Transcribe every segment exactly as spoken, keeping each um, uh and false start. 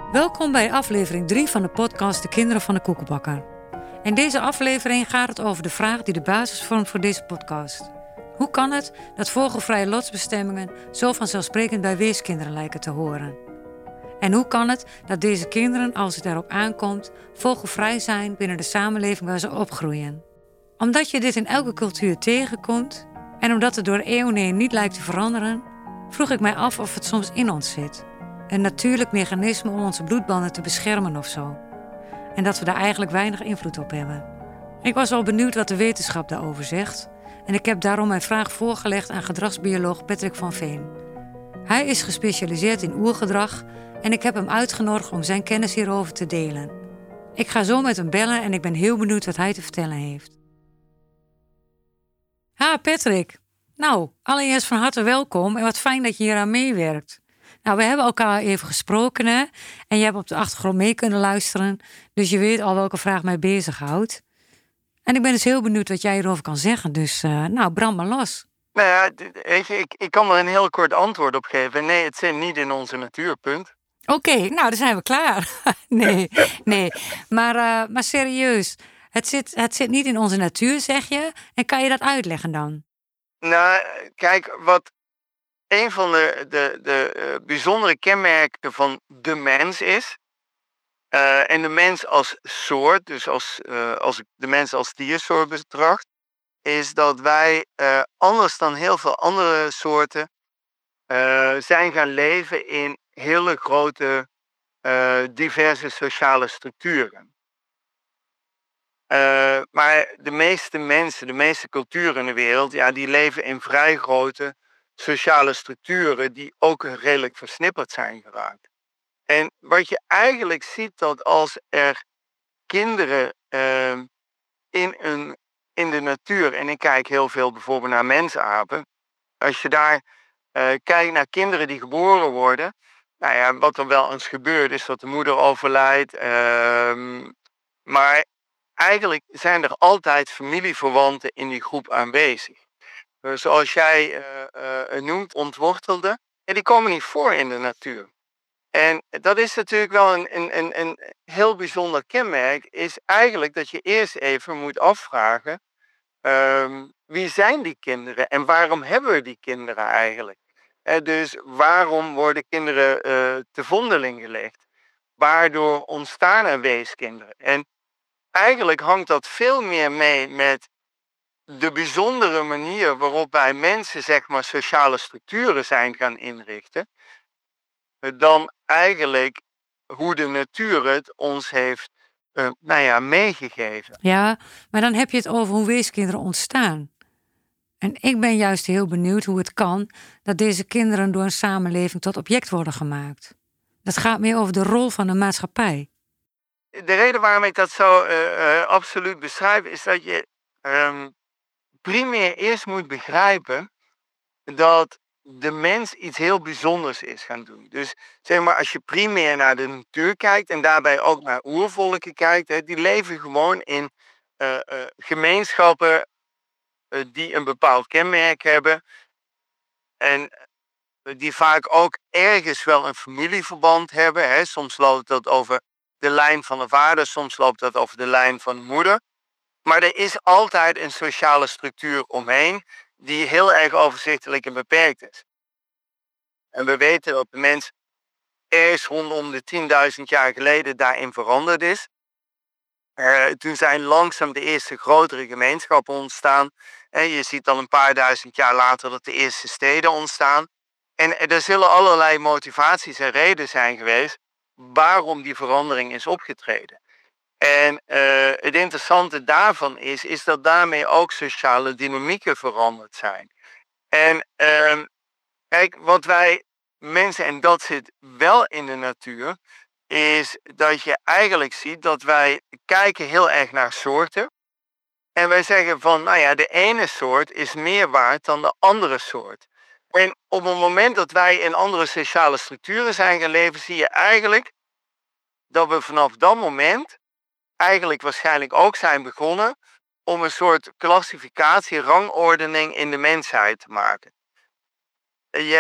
Welkom bij aflevering drie van de podcast De Kinderen van de Koekenbakker. In deze aflevering gaat het over de vraag die de basis vormt voor deze podcast. Hoe kan het dat vogelvrije lotsbestemmingen zo vanzelfsprekend bij weeskinderen lijken te horen? En hoe kan het dat deze kinderen, als het erop aankomt, vogelvrij zijn binnen de samenleving waar ze opgroeien? Omdat je dit in elke cultuur tegenkomt en omdat het door eeuwen heen niet lijkt te veranderen, vroeg ik mij af of het soms in ons zit. Een natuurlijk mechanisme om onze bloedbanden te beschermen of zo. En dat we daar eigenlijk weinig invloed op hebben. Ik was wel benieuwd wat de wetenschap daarover zegt. En ik heb daarom mijn vraag voorgelegd aan gedragsbioloog Patrick van Veen. Hij is gespecialiseerd in oergedrag en ik heb hem uitgenodigd om zijn kennis hierover te delen. Ik ga zo met hem bellen en ik ben heel benieuwd wat hij te vertellen heeft. Ha, Patrick. Nou, allereerst van harte welkom en wat fijn dat je hier aan meewerkt. Nou, we hebben elkaar even gesproken, hè? En je hebt op de achtergrond mee kunnen luisteren. Dus je weet al welke vraag mij bezighoudt. En ik ben dus heel benieuwd wat jij hierover kan zeggen. Dus, uh, nou, brand maar los. Nou ja, weet je, ik, ik kan er een heel kort antwoord op geven. Nee, het zit niet in onze natuurpunt. Oké, okay, nou, dan zijn we klaar. nee, nee. Maar, uh, maar serieus, het zit, het zit niet in onze natuur, zeg je? En kan je dat uitleggen dan? Nou, kijk, wat een van de, de, de uh, bijzondere kenmerken van de mens is, uh, en de mens als soort, dus als, uh, als ik de mens als diersoort betracht, is dat wij uh, anders dan heel veel andere soorten uh, zijn gaan leven in hele grote, uh, diverse sociale structuren. Uh, maar de meeste mensen, de meeste culturen in de wereld, ja, die leven in vrij grote sociale structuren die ook redelijk versnipperd zijn geraakt. En wat je eigenlijk ziet, dat als er kinderen uh, in, een, in de natuur, en ik kijk heel veel bijvoorbeeld naar mensapen, als je daar uh, kijkt naar kinderen die geboren worden, nou ja, wat er wel eens gebeurt is dat de moeder overlijdt, uh, maar eigenlijk zijn er altijd familieverwanten in die groep aanwezig. Uh, zoals jij uh, uh, noemt, ontwortelde, en die komen niet voor in de natuur. En dat is natuurlijk wel een, een, een, een heel bijzonder kenmerk, is eigenlijk dat je eerst even moet afvragen, uh, wie zijn die kinderen en waarom hebben we die kinderen eigenlijk? Uh, dus waarom worden kinderen uh, te vondeling gelegd? Waardoor ontstaan er weeskinderen? En eigenlijk hangt dat veel meer mee met de bijzondere manier waarop wij mensen, zeg maar, sociale structuren zijn gaan inrichten, dan eigenlijk hoe de natuur het ons heeft uh, nou ja, meegegeven. Ja, maar dan heb je het over hoe weeskinderen ontstaan. En ik ben juist heel benieuwd hoe het kan dat deze kinderen door een samenleving tot object worden gemaakt. Dat gaat meer over de rol van de maatschappij. De reden waarom ik dat zo uh, uh, absoluut beschrijf, is dat je um, primair eerst moet begrijpen dat de mens iets heel bijzonders is gaan doen. Dus zeg maar, als je primair naar de natuur kijkt en daarbij ook naar oervolken kijkt, hè, die leven gewoon in uh, uh, gemeenschappen uh, die een bepaald kenmerk hebben en uh, die vaak ook ergens wel een familieverband hebben. Hè. Soms loopt dat over de lijn van de vader, soms loopt dat over de lijn van de moeder. Maar er is altijd een sociale structuur omheen die heel erg overzichtelijk en beperkt is. En we weten dat de mens eerst rondom de tienduizend jaar geleden daarin veranderd is. Uh, toen zijn langzaam de eerste grotere gemeenschappen ontstaan. En je ziet dan een paar duizend jaar later dat de eerste steden ontstaan. En er zullen allerlei motivaties en redenen zijn geweest waarom die verandering is opgetreden. En uh, het interessante daarvan is, is dat daarmee ook sociale dynamieken veranderd zijn. En uh, kijk, wat wij mensen, en dat zit wel in de natuur, is dat je eigenlijk ziet dat wij kijken heel erg naar soorten. En wij zeggen van, nou ja, de ene soort is meer waard dan de andere soort. En op het moment dat wij in andere sociale structuren zijn gaan leven, zie je eigenlijk dat we vanaf dat moment eigenlijk waarschijnlijk ook zijn begonnen om een soort klassificatie, rangordening in de mensheid te maken. Je hebt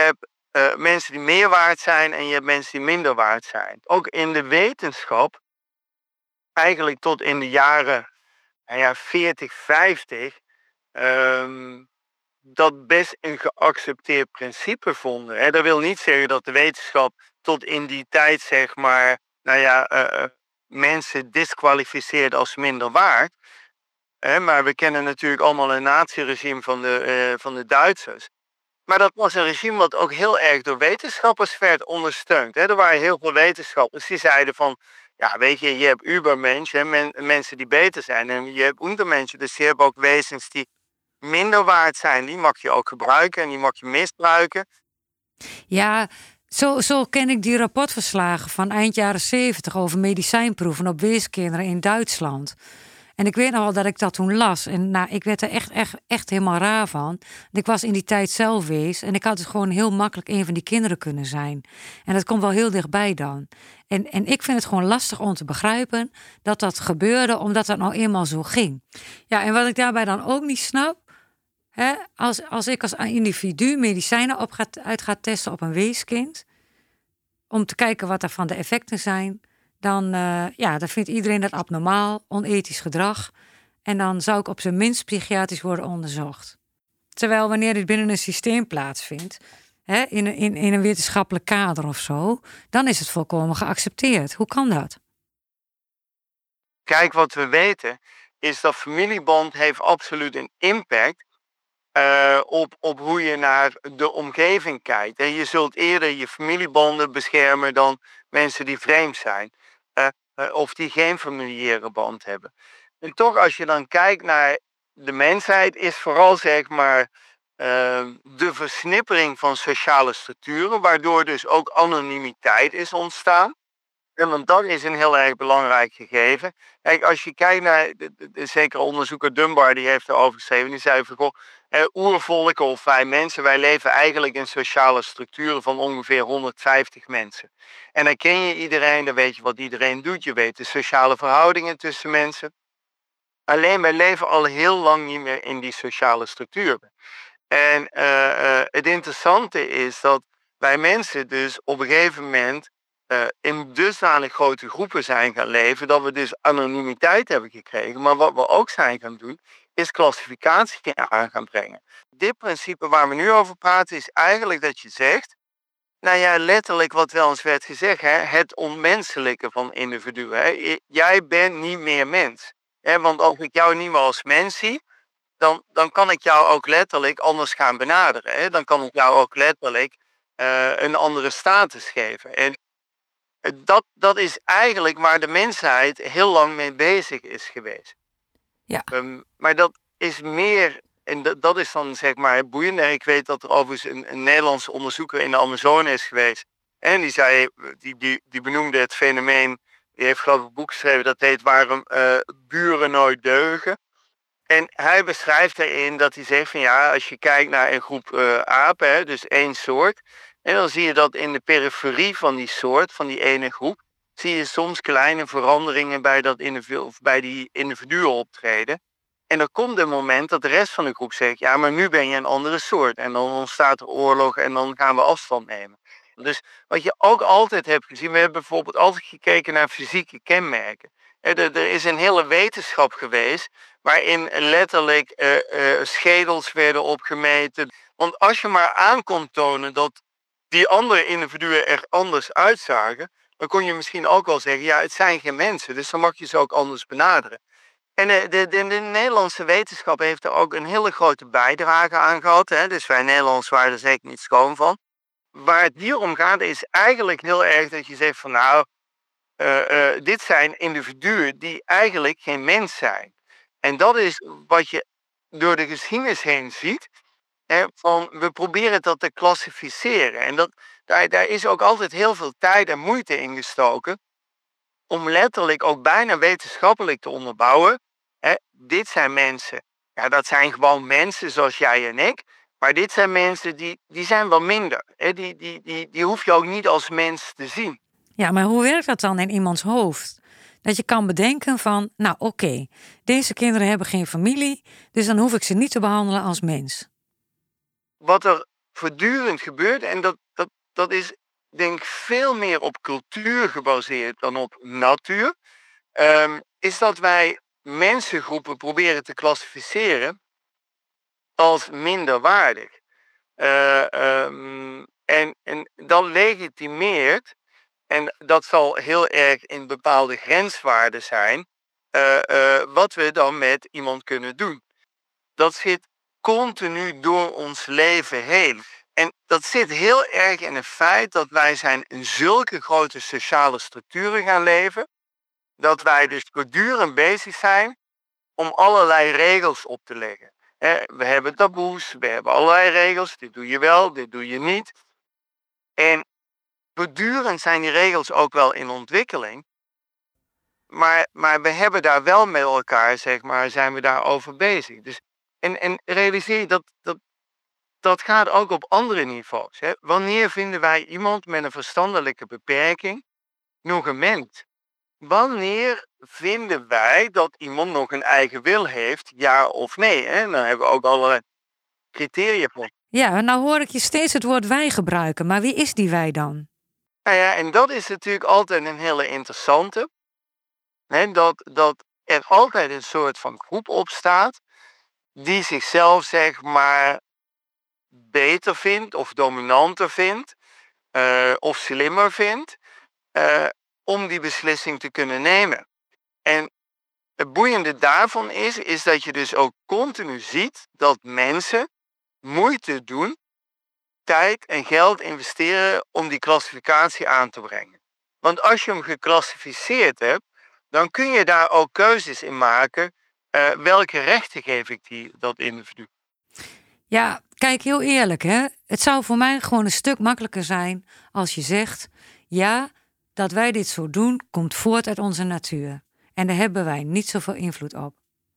uh, mensen die meer waard zijn en je hebt mensen die minder waard zijn. Ook in de wetenschap, eigenlijk tot in de jaren nou ja, veertig, vijftig, um, dat best een geaccepteerd principe vonden. Hè. Dat wil niet zeggen dat de wetenschap tot in die tijd, zeg maar, nou ja, uh, mensen disqualificeert als minder waard. Hè, maar we kennen natuurlijk allemaal een naziregime van de, uh, van de Duitsers. Maar dat was een regime wat ook heel erg door wetenschappers werd ondersteund. Hè. Er waren heel veel wetenschappers die zeiden van, ja, weet je, je hebt Übermensch, hè, men, mensen die beter zijn. En je hebt Untermensch, dus je hebt ook wezens die minder waard zijn. Die mag je ook gebruiken en die mag je misbruiken. Ja, zo, zo ken ik die rapportverslagen van eind jaren zeventig over medicijnproeven op weeskinderen in Duitsland. En ik weet nog wel dat ik dat toen las. En nou, ik werd er echt, echt, echt helemaal raar van. Ik was in die tijd zelf wees. En ik had dus gewoon heel makkelijk een van die kinderen kunnen zijn. En dat komt wel heel dichtbij dan. En, en ik vind het gewoon lastig om te begrijpen dat dat gebeurde, omdat dat nou eenmaal zo ging. Ja, en wat ik daarbij dan ook niet snap, hè, als, als ik als individu medicijnen op gaat, uit ga testen op een weeskind, om te kijken wat daarvan de effecten zijn, dan, uh, ja, dan vindt iedereen dat abnormaal, onethisch gedrag. En dan zou ik op zijn minst psychiatrisch worden onderzocht. Terwijl wanneer dit binnen een systeem plaatsvindt, hè, in, in, in een wetenschappelijk kader of zo, dan is het volkomen geaccepteerd. Hoe kan dat? Kijk, wat we weten is dat familieband heeft absoluut een impact uh, op, op hoe je naar de omgeving kijkt. En je zult eerder je familiebanden beschermen dan mensen die vreemd zijn. Uh, uh, of die geen familiaire band hebben. En toch, als je dan kijkt naar de mensheid, is vooral zeg maar uh, de versnippering van sociale structuren, waardoor dus ook anonimiteit is ontstaan. En want dat is een heel erg belangrijk gegeven. Kijk, als je kijkt naar, de, de, de zekere onderzoeker Dunbar, die heeft erover geschreven, die zei van, goh, eh, oervolken of wij mensen, wij leven eigenlijk in sociale structuren van ongeveer honderdvijftig mensen. En dan ken je iedereen, dan weet je wat iedereen doet, je weet de sociale verhoudingen tussen mensen. Alleen wij leven al heel lang niet meer in die sociale structuren. En uh, uh, het interessante is dat wij mensen dus op een gegeven moment Uh, in dusdanig grote groepen zijn gaan leven, dat we dus anonimiteit hebben gekregen. Maar wat we ook zijn gaan doen, is klassificatie aan gaan brengen. Dit principe waar we nu over praten, is eigenlijk dat je zegt, nou ja, letterlijk wat wel eens werd gezegd, hè, het onmenselijke van individuen. Hè. Jij bent niet meer mens. Hè, want als ik jou niet meer als mens zie, dan, dan kan ik jou ook letterlijk anders gaan benaderen. Hè. Dan kan ik jou ook letterlijk uh, een andere status geven. En Dat, dat is eigenlijk waar de mensheid heel lang mee bezig is geweest. Ja. Um, maar dat is meer, en dat, dat is dan zeg maar boeiend. Ik weet dat er overigens een, een Nederlandse onderzoeker in de Amazone is geweest. En die zei, die, die, die benoemde het fenomeen, die heeft geloof ik een boek geschreven, dat heet Waarom uh, buren nooit deugen. En hij beschrijft erin dat hij zegt van ja, als je kijkt naar een groep uh, apen, hè, dus één soort, en dan zie je dat in de periferie van die soort, van die ene groep, zie je soms kleine veranderingen bij, dat individu, of bij die individuen optreden. En er komt een moment dat de rest van de groep zegt, ja, maar nu ben je een andere soort. En dan ontstaat er oorlog en dan gaan we afstand nemen. Dus wat je ook altijd hebt gezien, we hebben bijvoorbeeld altijd gekeken naar fysieke kenmerken. Er, er is een hele wetenschap geweest waarin letterlijk uh, uh, schedels werden opgemeten. Want als je maar aan kon tonen dat die andere individuen er anders uitzagen, dan kon je misschien ook wel zeggen, ja, het zijn geen mensen, dus dan mag je ze ook anders benaderen. En de, de, de, de Nederlandse wetenschap heeft er ook een hele grote bijdrage aan gehad. Hè? Dus wij Nederlanders waren er zeker niet schoon van. Waar het hier om gaat is eigenlijk heel erg dat je zegt van nou, uh, uh, dit zijn individuen die eigenlijk geen mens zijn. En dat is wat je door de geschiedenis heen ziet. Hè, van, we proberen dat te klassificeren. En dat, daar, daar is ook altijd heel veel tijd en moeite in gestoken. Om letterlijk ook bijna wetenschappelijk te onderbouwen. Hè, dit zijn mensen. Ja, dat zijn gewoon mensen zoals jij en ik. Maar dit zijn mensen die, die zijn wel minder. Hè, die, die, die, die hoef je ook niet als mens te zien. Ja, maar hoe werkt dat dan in iemands hoofd? Dat je kan bedenken van, nou oké, okay, deze kinderen hebben geen familie, dus dan hoef ik ze niet te behandelen als mens. Wat er voortdurend gebeurt, en dat, dat, dat is denk ik veel meer op cultuur gebaseerd dan op natuur, um, is dat wij mensengroepen proberen te klassificeren als minderwaardig. Uh, um, en, en dat legitimeert, en dat zal heel erg in bepaalde grenswaarden zijn, uh, uh, wat we dan met iemand kunnen doen. Dat zit continu door ons leven heen. En dat zit heel erg in het feit dat wij zijn in zulke grote sociale structuren gaan leven, dat wij dus voortdurend bezig zijn om allerlei regels op te leggen. We hebben taboes, we hebben allerlei regels, dit doe je wel, dit doe je niet. En voortdurend zijn die regels ook wel in ontwikkeling. Maar, maar we hebben daar wel met elkaar, zeg maar, zijn we daarover bezig. Dus, en, en realiseer je dat, dat dat gaat ook op andere niveaus. Hè? Wanneer vinden wij iemand met een verstandelijke beperking nog een mens? Wanneer vinden wij dat iemand nog een eigen wil heeft, ja of nee? Hè? Dan hebben we ook allerlei criteria voor. Ja, nou hoor ik je steeds het woord wij gebruiken, maar wie is die wij dan? Nou ja, en dat is natuurlijk altijd een hele interessante. Hè? Dat, dat er altijd een soort van groep opstaat die zichzelf, zeg maar, beter vindt of dominanter vindt uh, of slimmer vindt uh, om die beslissing te kunnen nemen. En het boeiende daarvan is, is dat je dus ook continu ziet dat mensen moeite doen, tijd en geld investeren om die klassificatie aan te brengen. Want als je hem geclassificeerd hebt, dan kun je daar ook keuzes in maken. Uh, welke rechten geef ik die, dat individu? Ja, kijk, heel eerlijk, hè. Het zou voor mij gewoon een stuk makkelijker zijn als je zegt, ja, dat wij dit zo doen, komt voort uit onze natuur. En daar hebben wij niet zoveel invloed op.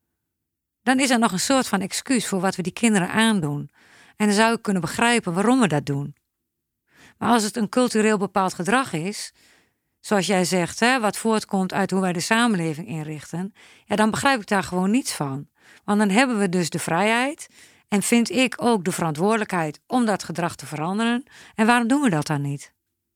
Dan is er nog een soort van excuus voor wat we die kinderen aandoen. En dan zou ik kunnen begrijpen waarom we dat doen. Maar als het een cultureel bepaald gedrag is, zoals jij zegt, hè, wat voortkomt uit hoe wij de samenleving inrichten, ja, dan begrijp ik daar gewoon niets van. Want dan hebben we dus de vrijheid en vind ik ook de verantwoordelijkheid om dat gedrag te veranderen. En waarom doen we dat dan niet?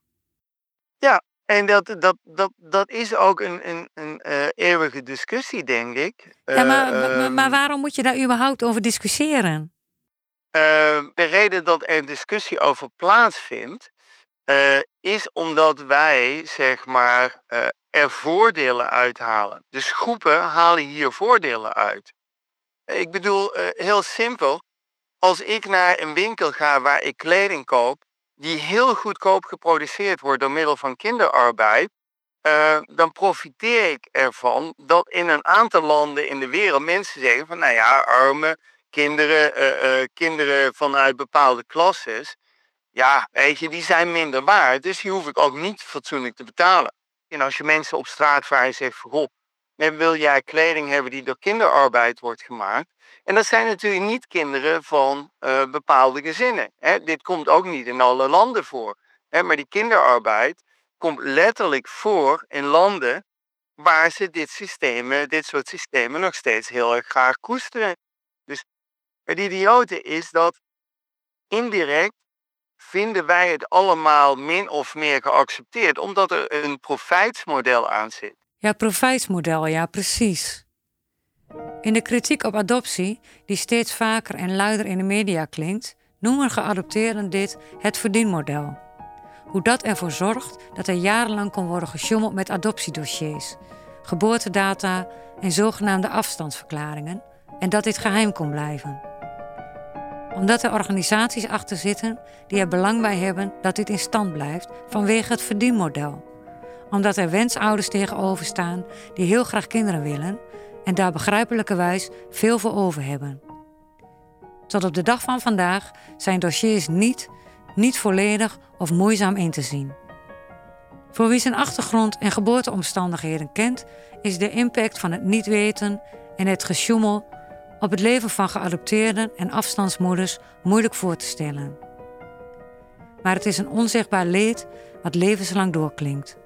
Ja, en dat, dat, dat, dat is ook een, een, een uh, eeuwige discussie, denk ik. Ja, maar, uh, maar, maar waarom moet je daar überhaupt over discussiëren? Uh, de reden dat er discussie over plaatsvindt, uh, is omdat wij, zeg maar, uh, er voordelen uithalen. Dus groepen halen hier voordelen uit. Ik bedoel, uh, heel simpel, als ik naar een winkel ga waar ik kleding koop, die heel goedkoop geproduceerd wordt door middel van kinderarbeid, uh, dan profiteer ik ervan dat in een aantal landen in de wereld mensen zeggen van, nou ja, arme kinderen, uh, uh, kinderen vanuit bepaalde klasses, ja, weet je, die zijn minder waard, dus die hoef ik ook niet fatsoenlijk te betalen. En als je mensen op straat vraagt en zegt van, goh, wil jij kleding hebben die door kinderarbeid wordt gemaakt? En dat zijn natuurlijk niet kinderen van uh, bepaalde gezinnen. Hè? Dit komt ook niet in alle landen voor. Hè? Maar die kinderarbeid komt letterlijk voor in landen waar ze dit, systemen, dit soort systemen nog steeds heel erg graag koesteren. Dus het idiote is dat indirect vinden wij het allemaal min of meer geaccepteerd, omdat er een profijtsmodel aan zit. Ja, profijtsmodel, ja, precies. In de kritiek op adoptie, die steeds vaker en luider in de media klinkt, noemen geadopteerden dit het verdienmodel. Hoe dat ervoor zorgt dat er jarenlang kon worden gesjommeld met adoptiedossiers, geboortedata en zogenaamde afstandsverklaringen, en dat dit geheim kon blijven. Omdat er organisaties achter zitten die er belang bij hebben dat dit in stand blijft vanwege het verdienmodel. Omdat er wensouders tegenover staan die heel graag kinderen willen en daar begrijpelijkerwijs veel voor over hebben. Tot op de dag van vandaag zijn dossiers niet, niet volledig of moeizaam in te zien. Voor wie zijn achtergrond en geboorteomstandigheden kent, is de impact van het niet weten en het gesjoemel op het leven van geadopteerden en afstandsmoeders moeilijk voor te stellen. Maar het is een onzichtbaar leed wat levenslang doorklinkt.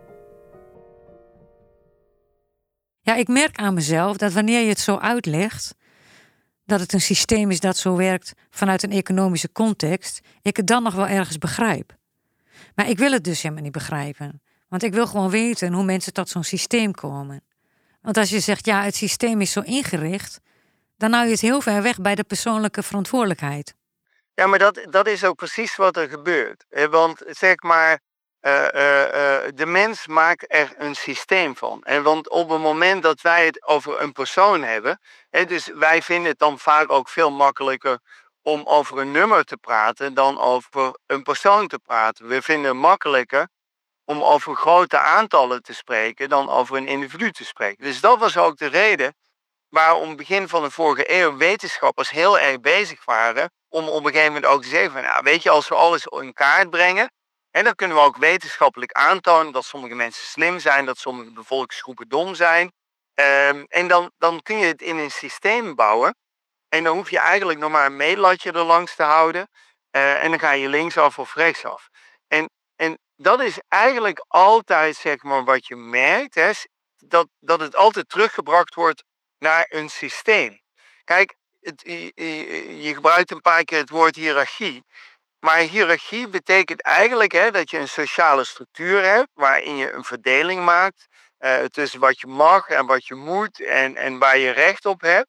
Ja, ik merk aan mezelf dat wanneer je het zo uitlegt, dat het een systeem is dat zo werkt vanuit een economische context, ik het dan nog wel ergens begrijp. Maar ik wil het dus helemaal niet begrijpen. Want ik wil gewoon weten hoe mensen tot zo'n systeem komen. Want als je zegt, ja, het systeem is zo ingericht, dan hou je het heel ver weg bij de persoonlijke verantwoordelijkheid. Ja, maar dat, dat is ook precies wat er gebeurt. Hè? Want zeg maar, uh, uh, uh, de mens maakt er een systeem van. En want op het moment dat wij het over een persoon hebben, hè, dus wij vinden het dan vaak ook veel makkelijker om over een nummer te praten dan over een persoon te praten. We vinden het makkelijker om over grote aantallen te spreken dan over een individu te spreken. Dus dat was ook de reden waarom begin van de vorige eeuw wetenschappers heel erg bezig waren om op een gegeven moment ook te zeggen van, nou, weet je, als we alles in kaart brengen, en dan kunnen we ook wetenschappelijk aantonen dat sommige mensen slim zijn, dat sommige bevolkingsgroepen dom zijn. Um, en dan, dan kun je het in een systeem bouwen. En dan hoef je eigenlijk nog maar een meetlatje er langs te houden. Uh, en dan ga je linksaf of rechtsaf. En, en dat is eigenlijk altijd, zeg maar, wat je merkt, hè, dat, dat het altijd teruggebracht wordt naar een systeem. Kijk, het, je, je, je gebruikt een paar keer het woord hiërarchie. Maar hiërarchie betekent eigenlijk, hè, dat je een sociale structuur hebt waarin je een verdeling maakt uh, tussen wat je mag en wat je moet en, en waar je recht op hebt.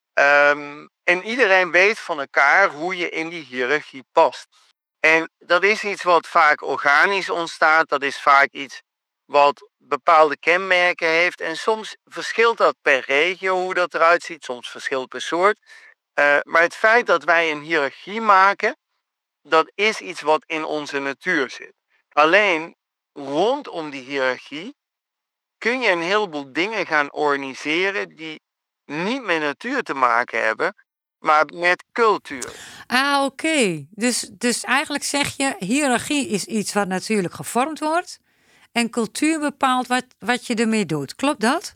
Um, en iedereen weet van elkaar hoe je in die hiërarchie past. En dat is iets wat vaak organisch ontstaat, dat is vaak iets wat bepaalde kenmerken heeft. En soms verschilt dat per regio hoe dat eruit ziet, soms verschilt per soort. Uh, maar het feit dat wij een hiërarchie maken, dat is iets wat in onze natuur zit. Alleen rondom die hiërarchie kun je een heleboel dingen gaan organiseren die niet met natuur te maken hebben, maar met cultuur. Ah, oké. Okay. Dus, dus eigenlijk zeg je, hiërarchie is iets wat natuurlijk gevormd wordt en cultuur bepaalt wat, wat je ermee doet. Klopt dat?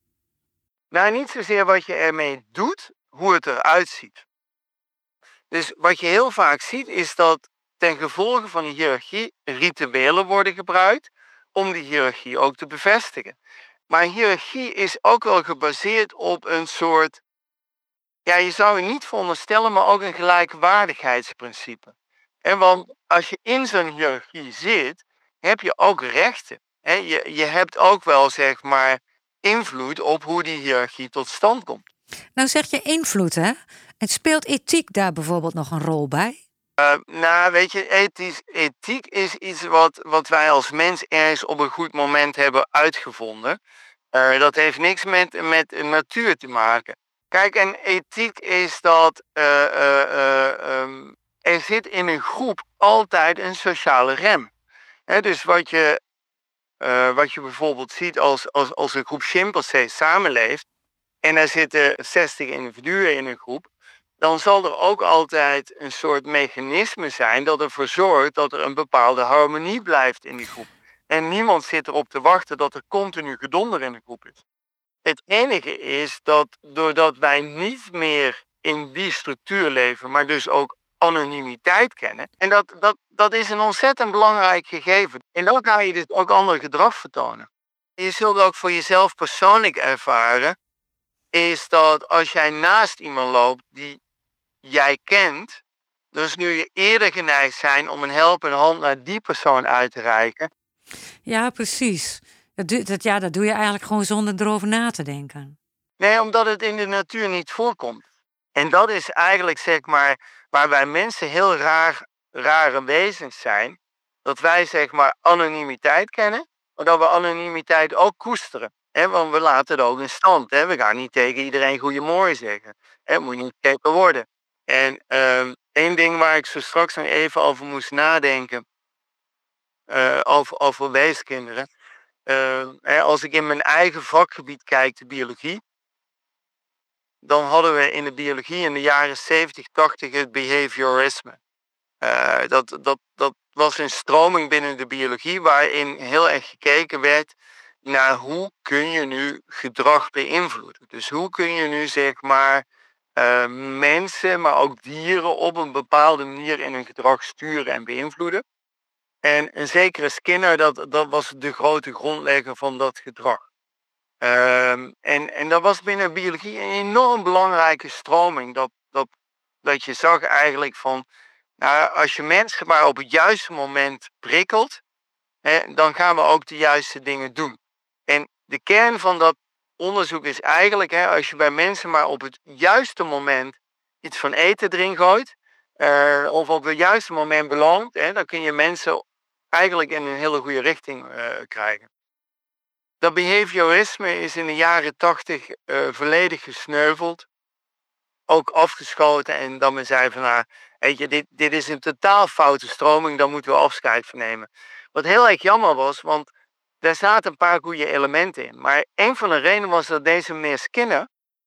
Nou, niet zozeer wat je ermee doet, hoe het eruit ziet. Dus wat je heel vaak ziet is dat ten gevolge van die hiërarchie rituelen worden gebruikt om die hiërarchie ook te bevestigen. Maar hiërarchie is ook wel gebaseerd op een soort, ja, je zou het niet veronderstellen, maar ook een gelijkwaardigheidsprincipe. En want als je in zo'n hiërarchie zit, heb je ook rechten. He, je, je hebt ook wel, zeg maar, invloed op hoe die hiërarchie tot stand komt. Nou zeg je invloed, hè? En speelt ethiek daar bijvoorbeeld nog een rol bij? Uh, nou, weet je, ethisch, ethiek is iets wat, wat wij als mens ergens op een goed moment hebben uitgevonden. Uh, dat heeft niks met, met natuur te maken. Kijk, en ethiek is dat uh, uh, uh, um, er zit in een groep altijd een sociale rem. He, dus wat je, uh, wat je bijvoorbeeld ziet als, als, als een groep chimpansees samenleeft en er zitten zestig individuen in een groep, dan zal er ook altijd een soort mechanisme zijn dat ervoor zorgt dat er een bepaalde harmonie blijft in die groep. En niemand zit erop te wachten dat er continu gedonder in de groep is. Het enige is dat doordat wij niet meer in die structuur leven, maar dus ook anonimiteit kennen. En dat, dat, dat is een ontzettend belangrijk gegeven. En dan ga je dus ook ander gedrag vertonen. Je zult ook voor jezelf persoonlijk ervaren, is dat als jij naast iemand loopt die jij kent, dus nu je eerder geneigd zijn om een helpende hand naar die persoon uit te reiken. Ja, precies. Dat, dat, ja, dat doe je eigenlijk gewoon zonder erover na te denken. Nee, omdat het in de natuur niet voorkomt. En dat is eigenlijk, zeg maar, waar wij mensen heel raar, rare wezens zijn. Dat wij, zeg maar, anonimiteit kennen, maar dat we anonimiteit ook koesteren. He, want we laten het ook in stand. He. We gaan niet tegen iedereen goeiemorgen zeggen. Het moet niet gekeken worden. En uh, één ding waar ik zo straks nog even over moest nadenken, uh, over, over weeskinderen. Uh, hè, als ik in mijn eigen vakgebied kijk, de biologie, dan hadden we in de biologie in de jaren zeventig, tachtig het behaviorisme. Uh, dat, dat, dat was een stroming binnen de biologie waarin heel erg gekeken werd naar hoe kun je nu gedrag beïnvloeden. Dus hoe kun je nu, zeg maar, uh, mensen, maar ook dieren op een bepaalde manier in hun gedrag sturen en beïnvloeden. En een zekere Skinner, dat, dat was de grote grondlegger van dat gedrag. Um, en, en dat was binnen biologie een enorm belangrijke stroming. Dat, dat, dat je zag eigenlijk van, nou, als je mensen maar op het juiste moment prikkelt, hè, dan gaan we ook de juiste dingen doen. En de kern van dat onderzoek is eigenlijk, hè, als je bij mensen maar op het juiste moment iets van eten erin gooit, uh, of op het juiste moment belandt, hè, dan kun je mensen eigenlijk in een hele goede richting uh, krijgen. Dat behaviorisme is in de jaren tachtig uh, volledig gesneuveld, ook afgeschoten, en dan men zei van, nou, weet je, dit, dit is een totaal foute stroming, daar moeten we afscheid van nemen. Wat heel erg jammer was, want daar zaten een paar goede elementen in. Maar een van de redenen was dat deze meneer Skinner,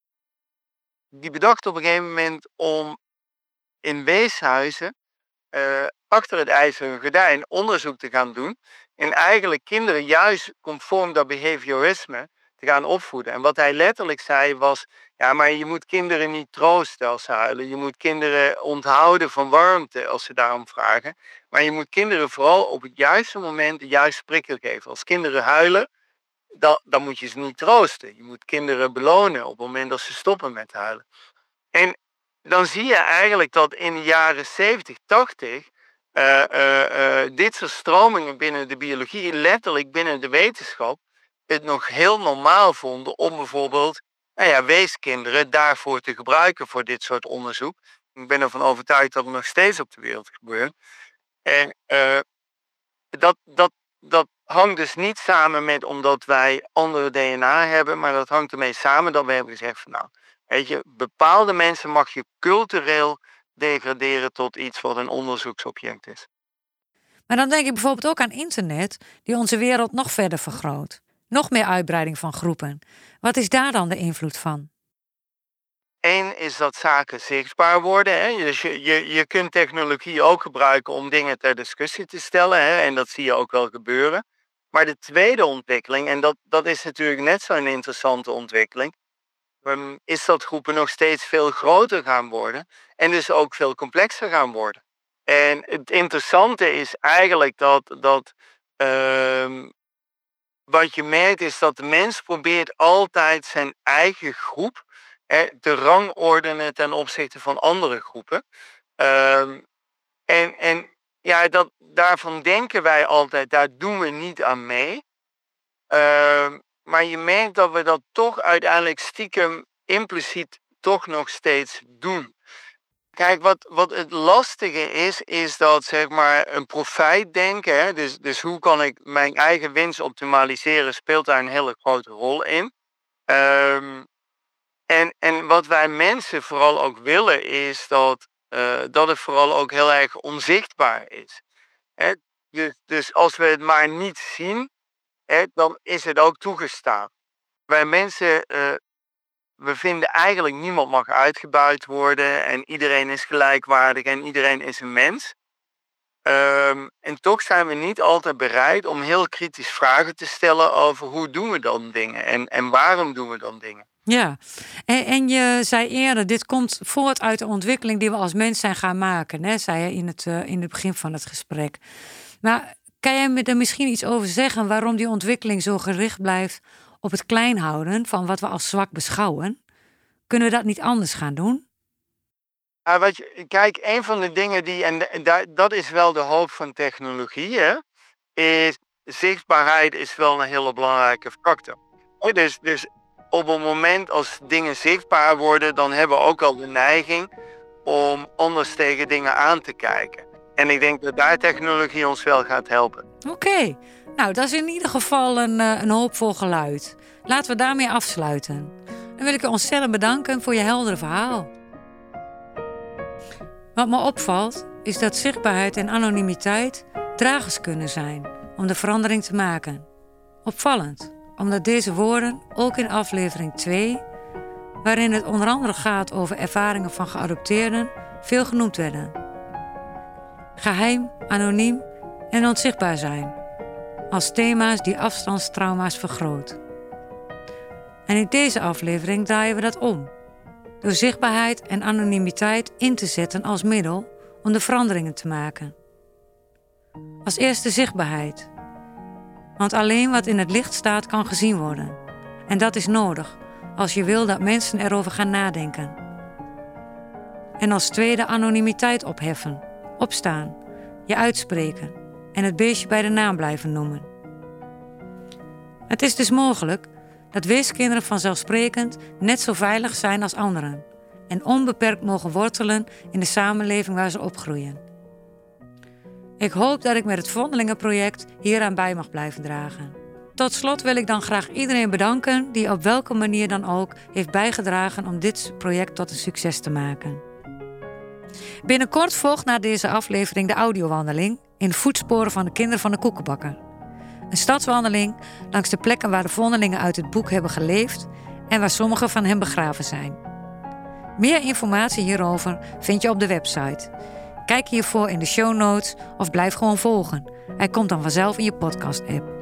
die bedacht op een gegeven moment om in weeshuizen uh, achter het ijzeren gordijn onderzoek te gaan doen en eigenlijk kinderen juist conform dat behaviorisme te gaan opvoeden. En wat hij letterlijk zei was, ja, maar je moet kinderen niet troosten als ze huilen. Je moet kinderen onthouden van warmte als ze daarom vragen. Maar je moet kinderen vooral op het juiste moment de juiste prikkel geven. Als kinderen huilen, dan, dan moet je ze niet troosten. Je moet kinderen belonen op het moment dat ze stoppen met huilen. En dan zie je eigenlijk dat in de jaren zeventig, tachtig... Uh, uh, uh, dit soort stromingen binnen de biologie, letterlijk binnen de wetenschap, het nog heel normaal vonden om bijvoorbeeld nou ja, weeskinderen daarvoor te gebruiken voor dit soort onderzoek. Ik ben ervan overtuigd dat het nog steeds op de wereld gebeurt. En uh, dat, dat, dat hangt dus niet samen met omdat wij andere D N A hebben, maar dat hangt ermee samen dat we hebben gezegd van, nou, weet je, bepaalde mensen mag je cultureel degraderen tot iets wat een onderzoeksobject is. Maar dan denk ik bijvoorbeeld ook aan internet, die onze wereld nog verder vergroot. Nog meer uitbreiding van groepen. Wat is daar dan de invloed van? Eén is dat zaken zichtbaar worden. Hè? Dus je, je, je kunt technologie ook gebruiken om dingen ter discussie te stellen. Hè? En dat zie je ook wel gebeuren. Maar de tweede ontwikkeling, en dat, dat is natuurlijk net zo'n interessante ontwikkeling, um, is dat groepen nog steeds veel groter gaan worden. En dus ook veel complexer gaan worden. En het interessante is eigenlijk dat, dat um, wat je merkt is dat de mens probeert altijd zijn eigen groep hè, te rangordenen ten opzichte van andere groepen. Um, en en ja, dat, daarvan denken wij altijd, daar doen we niet aan mee. Um, maar je merkt dat we dat toch uiteindelijk stiekem impliciet toch nog steeds doen. Kijk, wat, wat het lastige is, is dat zeg maar een profijtdenken, hè, dus, dus hoe kan ik mijn eigen winst optimaliseren, speelt daar een hele grote rol in. Um, en, en wat wij mensen vooral ook willen, is dat, uh, dat het vooral ook heel erg onzichtbaar is. Hè? Dus, dus als we het maar niet zien, hè, dan is het ook toegestaan. Wij mensen... Uh, We vinden eigenlijk niemand mag uitgebuit worden en iedereen is gelijkwaardig en iedereen is een mens. Um, en toch zijn we niet altijd bereid om heel kritisch vragen te stellen over hoe doen we dan dingen en, en waarom doen we dan dingen. Ja, en, en je zei eerder, dit komt voort uit de ontwikkeling die we als mens zijn gaan maken, hè, zei je in het, uh, in het begin van het gesprek. Maar kan jij er misschien iets over zeggen waarom die ontwikkeling zo gericht blijft op het klein houden van wat we als zwak beschouwen? Kunnen we dat niet anders gaan doen? Uh, wat je, kijk, een van de dingen die, en, en da, dat is wel de hoop van technologie, hè, is zichtbaarheid is wel een hele belangrijke factor. Dus, dus op het moment als dingen zichtbaar worden, dan hebben we ook al de neiging om anders tegen dingen aan te kijken. En ik denk dat daar technologie ons wel gaat helpen. Oké, okay. Nou dat is in ieder geval een, een hoopvol geluid. Laten we daarmee afsluiten. Dan wil ik je ontzettend bedanken voor je heldere verhaal. Wat me opvalt, is dat zichtbaarheid en anonimiteit dragers kunnen zijn om de verandering te maken. Opvallend, omdat deze woorden ook in aflevering twee, waarin het onder andere gaat over ervaringen van geadopteerden, veel genoemd werden. Geheim, anoniem en onzichtbaar zijn, als thema's die afstandstrauma's vergroot. En in deze aflevering draaien we dat om. Door zichtbaarheid en anonimiteit in te zetten als middel om de veranderingen te maken. Als eerste zichtbaarheid. Want alleen wat in het licht staat kan gezien worden. En dat is nodig, als je wil dat mensen erover gaan nadenken. En als tweede anonimiteit opheffen, opstaan, je uitspreken en het beestje bij de naam blijven noemen. Het is dus mogelijk dat weeskinderen vanzelfsprekend net zo veilig zijn als anderen en onbeperkt mogen wortelen in de samenleving waar ze opgroeien. Ik hoop dat ik met het Vondelingenproject hieraan bij mag blijven dragen. Tot slot wil ik dan graag iedereen bedanken die op welke manier dan ook heeft bijgedragen om dit project tot een succes te maken. Binnenkort volgt na deze aflevering de audiowandeling in de voetsporen van de kinderen van de koekenbakker. Een stadswandeling langs de plekken waar de vondelingen uit het boek hebben geleefd en waar sommige van hen begraven zijn. Meer informatie hierover vind je op de website. Kijk hiervoor in de show notes of blijf gewoon volgen. Hij komt dan vanzelf in je podcast-app.